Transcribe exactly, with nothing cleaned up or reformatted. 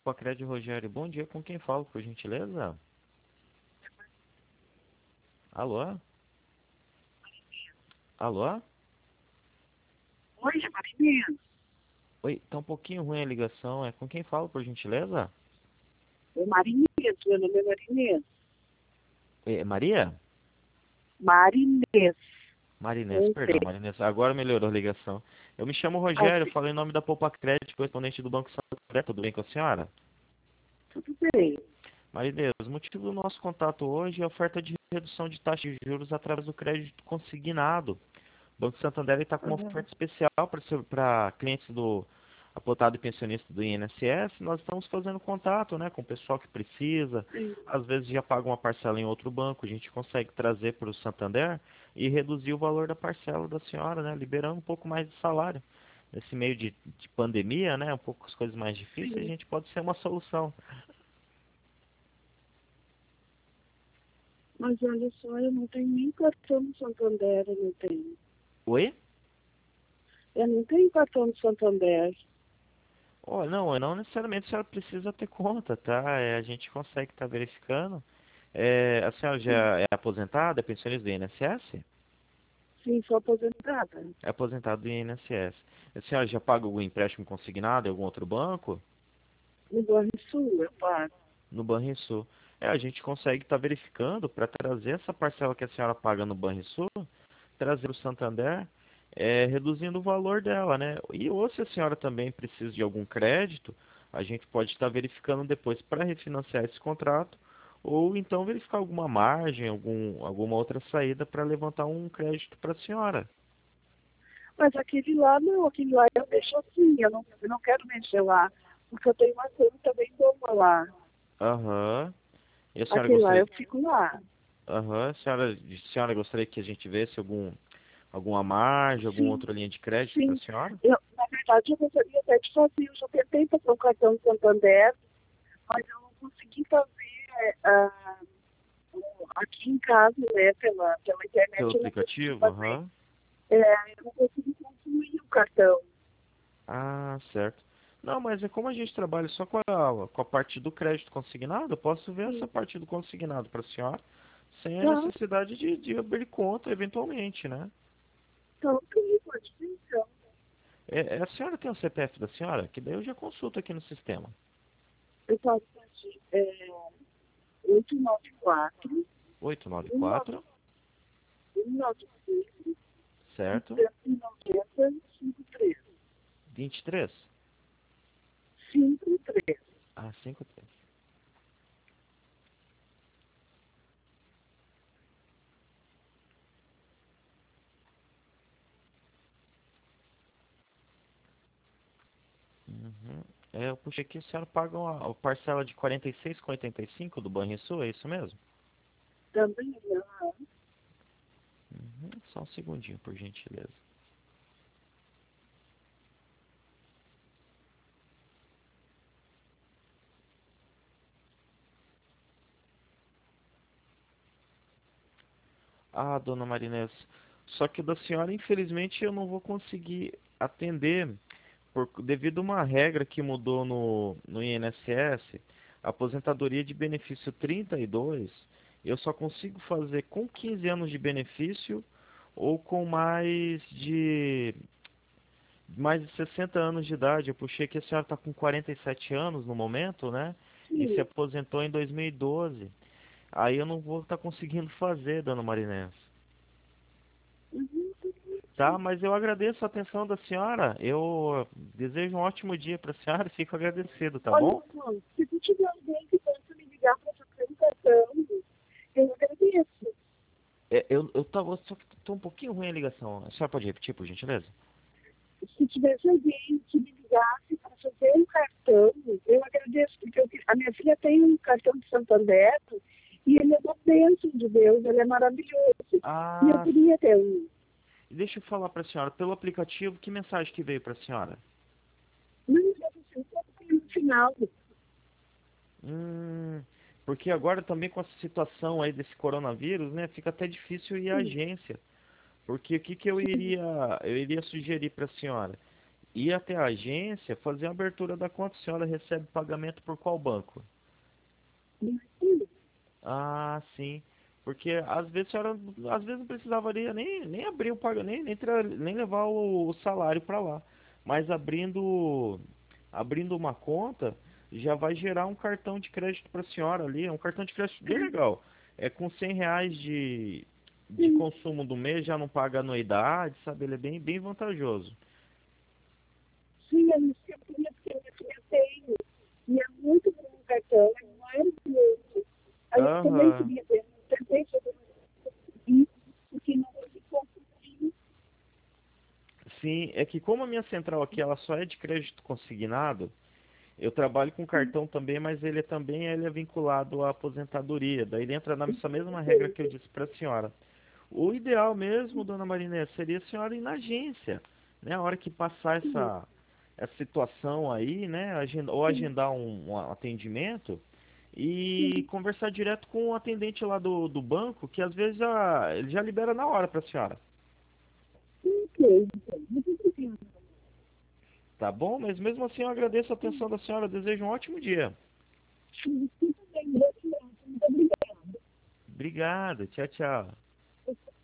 Pacred Rogério, bom dia, com quem falo, por gentileza? Alô? Alô? Oi, é Marinês. Oi, tá um pouquinho ruim a ligação, é com quem falo, por gentileza? É Marinês, meu nome é Marinês. É Maria? Marinês, Marinês, com perdão, T. Marinês, agora melhorou a ligação. Eu me chamo Ah, Rogério, sim, falo em nome da Popacred, correspondente do Banco Santander, tudo bem com a senhora? tudo bem. Marinês, o motivo do nosso contato hoje é a oferta de redução de taxa de juros através do crédito consignado. O Banco Santander está com uma Aham, oferta especial para clientes do aposentado e pensionista do I N S S. Nós estamos fazendo contato, né, com o pessoal que precisa. sim. Às vezes já paga uma parcela em outro banco, a gente consegue trazer para o Santander e reduzir o valor da parcela da senhora, né, liberando um pouco mais de salário. Nesse meio de, de pandemia, né, um pouco as coisas mais difíceis, a Sim. gente pode ser uma solução. Mas olha só, eu não tenho nem cartão do Santander, eu não tenho. Oi? Eu não tenho cartão do Santander. Oh, não, não necessariamente a senhora precisa ter conta, tá? É, a gente consegue estar verificando. É, a senhora Sim, já é aposentada, é pensionista do I N S S? sim, sou aposentada. É aposentada do I N S S. A senhora já paga algum empréstimo consignado em algum outro banco? No Banrisul, eu pago. No Banrisul. É, a gente consegue estar verificando para trazer essa parcela que a senhora paga no Banrisul, trazer o Santander, é, reduzindo o valor dela, né? E ou se a senhora também precisa de algum crédito, a gente pode estar verificando depois para refinanciar esse contrato, ou então verificar alguma margem, algum, alguma outra saída para levantar um crédito para a senhora. Mas aquele lá, não, aquele lá eu deixo assim, eu não, eu não quero mexer lá, porque eu tenho uma conta bem boa lá. Aham. E a senhora Aquele lá gostaria, eu fico lá. aham, a senhora, a senhora gostaria que a gente visse algum, alguma margem, alguma Sim, outra linha de crédito para a sim. senhora? Eu, na verdade, eu gostaria até de fazer. Eu já tentei fazer um cartão Santander, mas eu não consegui fazer ah, um- aqui em casa, né, pela, pela Pelo internet, eu não consegui aplicativo? fazer. Aham. É, eu não consegui concluir o cartão. Ah, certo. Não, mas é como a gente trabalha só com a, com a parte do crédito consignado, eu posso ver essa Sim. parte do consignado para a senhora, sem a Tá, necessidade de, de abrir conta eventualmente, né? então, sim, pode ser, então. É, é, a senhora tem o C P F da senhora? Que daí eu já consulto aqui no sistema. Eu faço assim, é, oito nove quatro, oito nove um nove quatro, um nove cinco, certo? cento e noventa, cinco três. vinte e três? cinco três. Ah, cinquenta e três. Uhum. É, eu puxei aqui, a senhora paga uma, a parcela de quarenta e seis com oitenta e cinco do Banrisul, é isso mesmo? Também não. Uhum. Só um segundinho, por gentileza. Ah, dona Marinês, só que o da senhora, infelizmente, eu não vou conseguir atender, por, devido a uma regra que mudou no, no I N S S, a aposentadoria de benefício trinta e dois, eu só consigo fazer com quinze anos de benefício ou com mais de mais de sessenta anos de idade. Eu puxei que a senhora está com quarenta e sete anos no momento, né? E se Sim. aposentou em dois mil e doze. Aí eu não vou estar conseguindo fazer, dona Marinês. Uhum. Tá, mas eu agradeço a atenção da senhora. Eu desejo um ótimo dia para a senhora e fico agradecido, tá Olha bom? só, se tu tiver alguém que possa me ligar para fazer um cartão, eu agradeço. É, eu, eu tava, só que tô um pouquinho ruim a ligação. A senhora pode repetir, por gentileza? Se tivesse alguém que me ligasse para fazer um cartão, eu agradeço, porque eu, a minha filha tem um cartão de Santander e ele é uma bênção de Deus, ele é maravilhoso. E eu Ah, queria ter um. deixa eu falar para a senhora. Pelo aplicativo, que mensagem que veio para a senhora? Mas eu sei que no final. Hum, porque agora também com essa situação aí desse coronavírus, né, fica até difícil ir à Sim, agência. Porque o que que eu sim, iria, eu iria sugerir para a senhora? ir até a agência, fazer a abertura da conta. A senhora recebe pagamento por qual banco? Isso. Ah, sim. Porque às vezes a senhora, às vezes não precisaria nem, nem abrir o pagamento, nem, nem, tra- nem levar o, o salário para lá. Mas abrindo, abrindo uma conta, já vai gerar um cartão de crédito para a senhora ali. É um cartão de crédito bem legal. É com cem reais de, de Sim, consumo do mês, já não paga anuidade, sabe? Ele é bem, bem vantajoso. sim, eu me sinto porque minha filha tem. E é muito bom o cartão, é maravilhoso. Aí eu também Aham. queria ver, tentei fazer isso, porque não consegui conseguir. Sim, é que como a minha central aqui ela só é de crédito consignado, eu trabalho com cartão também, mas ele é também ele é vinculado à aposentadoria. Daí ele entra nessa mesma regra que eu disse para a senhora. O ideal mesmo, dona Marinês, seria a senhora ir na agência, né? A hora que passar Sim, essa, essa situação aí, né? agenda- ou sim, agendar um, um atendimento e sim, conversar direto com o atendente lá do, do banco, que às vezes já, ele já libera na hora para a senhora. sim, sim, sim, muito obrigada. Tá bom? Mas mesmo assim eu agradeço a atenção da senhora. Desejo um ótimo dia. Sim, tudo bem, muito obrigada. Obrigado. Tchau, tchau.